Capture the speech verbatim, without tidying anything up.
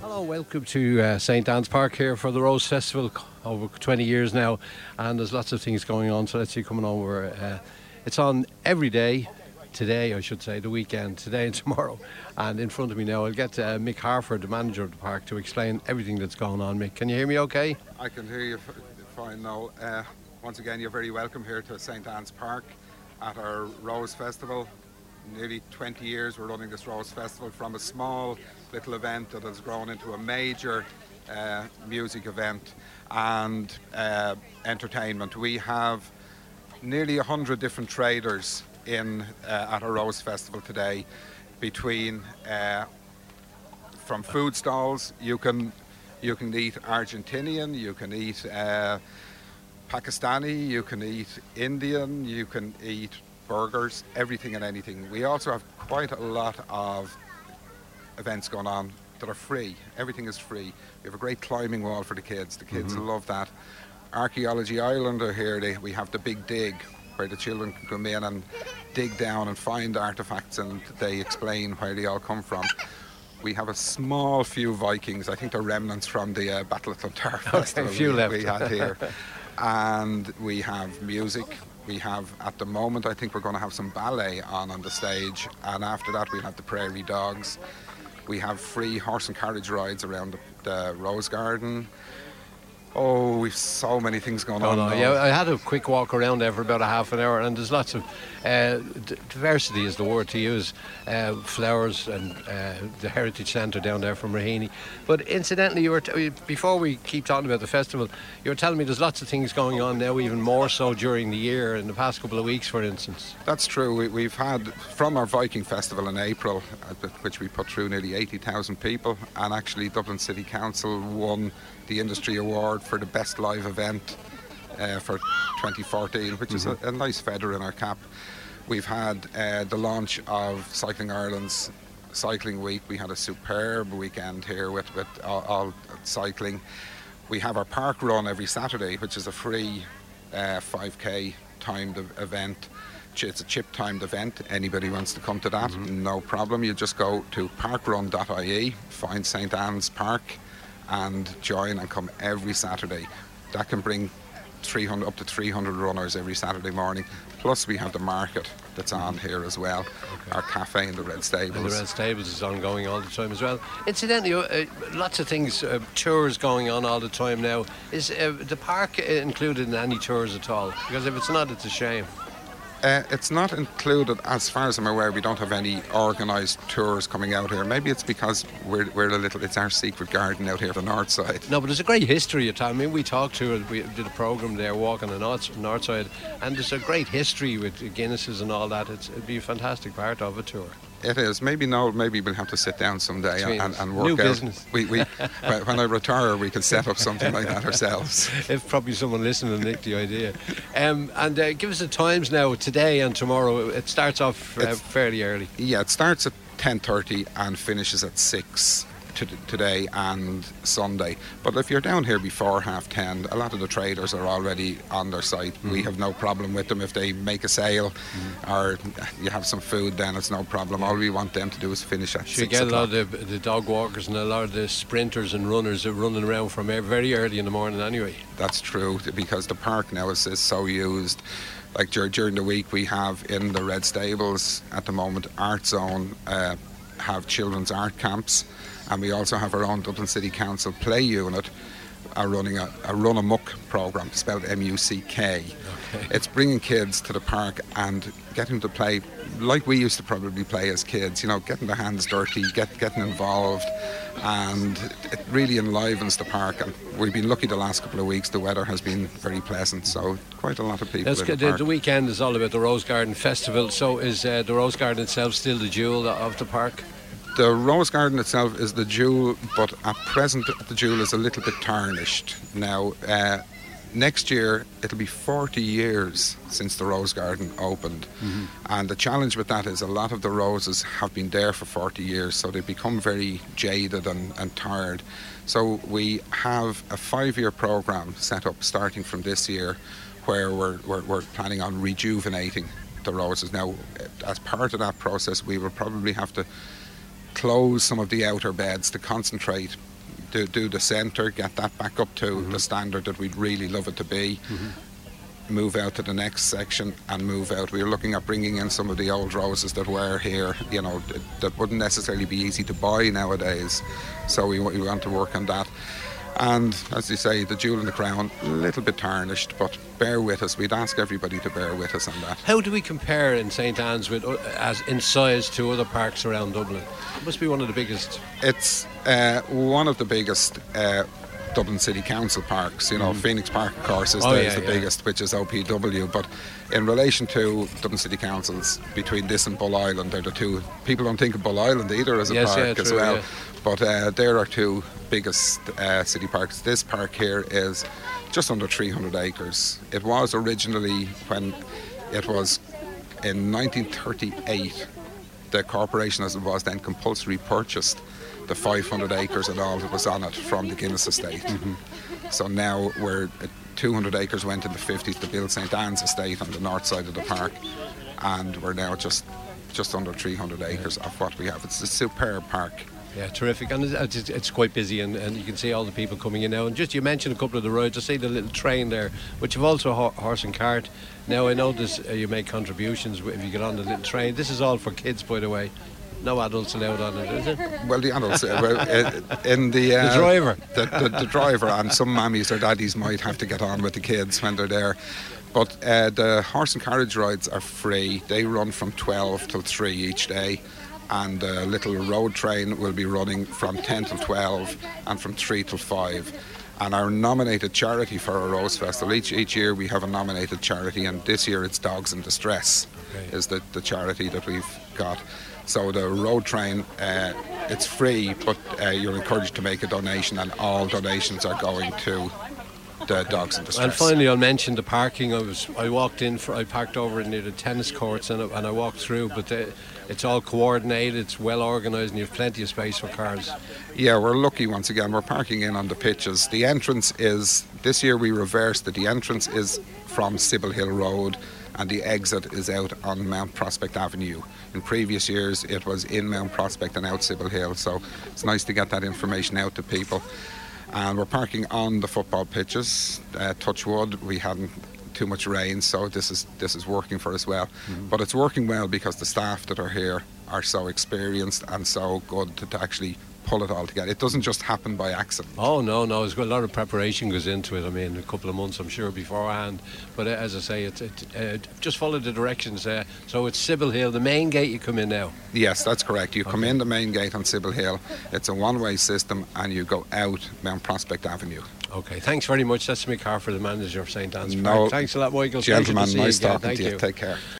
Hello, welcome to uh, Saint Anne's Park here for the Rose Festival, over twenty years now, and there's lots of things going on, so let's see coming over. Uh, it's on every day, today I should say, the weekend, today and tomorrow, and in front of me now I'll get uh, Mick Harford, the manager of the park, to explain everything that's going on. Mick, can you hear me okay? I can hear you f- fine now. Uh, once again, you're very welcome here to Saint Anne's Park at our Rose Festival. Nearly twenty years we're running this Rose Festival, from a small little event that has grown into a major uh, music event and uh, entertainment. We have nearly one hundred different traders in uh, at our Rose Festival today, between uh, from food stalls. You can you can eat Argentinian, you can eat uh, Pakistani, you can eat Indian, you can eat burgers, everything and anything. We also have quite a lot of events going on that are free. Everything is free. We have a great climbing wall for the kids. The kids mm-hmm. love that. Archaeology Island are here. They, we have the big dig where the children can come in and dig down and find artifacts, and they explain where they all come from. We have a small few Vikings. I think they're remnants from the uh, Battle of Clontarf Festival okay, few we, left. we had here. And we have music. We have, at the moment, I think we're going to have some ballet on on the stage, and after that we'll have the Prairie Dogs. We have free horse and carriage rides around the, the Rose Garden. Oh, we've so many things going oh, on. No, yeah, I had a quick walk around there for about a half an hour, and there's lots of uh, d- diversity is the word to use. Uh, flowers and uh, the Heritage Centre down there from Raheny. But incidentally, you were t- before we keep talking about the festival, you were telling me there's lots of things going on now, even more so during the year, in the past couple of weeks, for instance. That's true. We, we've had, from our Viking Festival in April, uh, which we put through nearly eighty thousand people, and actually Dublin City Council won the industry award for the best live event uh, for twenty fourteen, which mm-hmm. is a, a nice feather in our cap. We've had uh, the launch of Cycling Ireland's Cycling Week. We had a superb weekend here with, with all, all cycling. We have our park run every Saturday, which is a free uh, five K timed event. It's a chip timed event. Anybody wants to come to that, mm-hmm. no problem. You just go to parkrun dot I E, find Saint Anne's Park, and join and come every Saturday. That can bring three hundred up to three hundred runners every Saturday morning. Plus we have the market that's on here as well. Okay. Our cafe in the Red Stables. And the Red Stables is ongoing all the time as well. Incidentally, uh, lots of things, uh, tours going on all the time now. Is uh, the park included in any tours at all? Because if it's not, it's a shame. Uh, it's not included, as far as I'm aware. We don't have any organised tours coming out here. Maybe it's because we're we're a little, it's our secret garden out here on the north side. No, but there's a great history of town. I mean, we talked to it, we did a programme there, walking the north, north side, and there's a great history with Guinnesses and all that. It's, it'd be a fantastic part of a tour. It is. Maybe no. Maybe we'll have to sit down someday and, and, and work New out. business. We, we, when I retire, we can set up something like that ourselves. If probably someone listening will nick the idea. Um, and uh, give us the times now, today and tomorrow. It starts off uh, fairly early. Yeah, it starts at ten thirty and finishes at six to today and Sunday. But if you're down here before half ten, a lot of the traders are already on their site. Mm. We have no problem with them. If they make a sale mm. or you have some food, then it's no problem. All we want them to do is finish at six o'clock. You get a lot of the, the dog walkers and a lot of the sprinters and runners are running around from very early in the morning anyway. That's true, because the park now is, is so used. Like during the week, we have in the Red Stables at the moment, Art Zone uh, have children's art camps. And we also have our own Dublin City Council play unit are running a, a Run Amok programme, spelled M U C K. Okay. It's bringing kids to the park and getting to play like we used to probably play as kids, you know, getting their hands dirty, get, getting involved, and it really enlivens the park. And we've been lucky the last couple of weeks. The weather has been very pleasant, so quite a lot of people That's in the, the park. The weekend is all about the Rose Garden Festival, so is uh, the Rose Garden itself still the jewel of the park? The Rose Garden itself is the jewel, but at present the jewel is a little bit tarnished. Now, uh, next year it'll be forty years since the Rose Garden opened, mm-hmm. and the challenge with that is a lot of the roses have been there for forty years, so they become very jaded and, and tired. So we have a five-year programme set up starting from this year, where we're, we're, we're planning on rejuvenating the roses. Now, as part of that process, we will probably have to close some of the outer beds to concentrate do, do the centre, get that back up to mm-hmm. the standard that we'd really love it to be. Mm-hmm. Move out to the next section and move out. We were looking at bringing in some of the old roses that were here, you know, that, that wouldn't necessarily be easy to buy nowadays. So we, we want to work on that. And as you say, the jewel in the crown, a little bit tarnished, but bear with us. We'd ask everybody to bear with us on that. How do we compare in Saint Anne's with, uh, as in size to other parks around Dublin? It must be one of the biggest. It's uh, one of the biggest uh, Dublin City Council parks. You know, mm. Phoenix Park, of course, is, oh, the, yeah, is the yeah. biggest, which is O P W. But in relation to Dublin City Councils, between this and Bull Island, they're the two. People don't think of Bull Island either as a yes, park yeah, as true, well. Yeah. But uh, they're our two biggest uh, city parks. This park here is just under three hundred acres. It was originally, when it was in nineteen thirty-eight, the corporation as it was then compulsory purchased the five hundred acres and all that was on it from the Guinness estate. Mm-hmm. So now we're uh, two hundred acres went in the fifties to build Saint Anne's estate on the north side of the park, and we're now just just under three hundred acres of what we have. It's a superb park. Yeah, terrific, and it's, it's quite busy, and, and you can see all the people coming in now. And just, you mentioned a couple of the rides. I see the little train there, which you've also a ho- horse and cart. Now I know this, uh, you make contributions if you get on the little train. This is all for kids, by the way. No adults allowed on it, is it? Well, the adults, uh, well, uh, in the, uh, the driver, the, the, the driver, and some mammies or daddies might have to get on with the kids when they're there. But uh, the horse and carriage rides are free. They run from twelve till three each day. And the little road train will be running from ten till twelve and from three till five. And our nominated charity for our Rose Festival, each each year we have a nominated charity, and this year it's Dogs in Distress, okay. is the, the charity that we've got. So the road train, uh, it's free, but uh, you're encouraged to make a donation, and all donations are going to the Dogs in Distress. And finally, I'll mention the parking. I was I walked in, for, I parked over near the tennis courts, and, and I walked through, but the, it's all coordinated, it's well organised, and you have plenty of space for cars. Yeah, we're lucky once again. We're parking in on the pitches. The entrance is, this year we reversed it. The entrance is from Sybil Hill Road, and the exit is out on Mount Prospect Avenue. In previous years, it was in Mount Prospect and out Sybil Hill, so it's nice to get that information out to people. And we're parking on the football pitches. Uh, touch wood, we hadn't too much rain, so this is this is working for us well. Mm-hmm. But it's working well because the staff that are here are so experienced and so good to, to actually pull it all together. It doesn't just happen by accident. Oh no, no, there's a lot of preparation goes into it. I mean, a couple of months, I'm sure, beforehand. But uh, as I say, it's it, uh, just follow the directions. Uh, so it's Sybil Hill, the main gate you come in now. Yes, that's correct. You okay. come in the main gate on Sybil Hill. It's a one-way system, and you go out Mount Prospect Avenue. Okay, thanks very much. That's Mick Harford, the manager of Saint Anne's no, Park. Thanks a lot, Michael. Gentlemen, nice you talking Thank to you. you. Take care.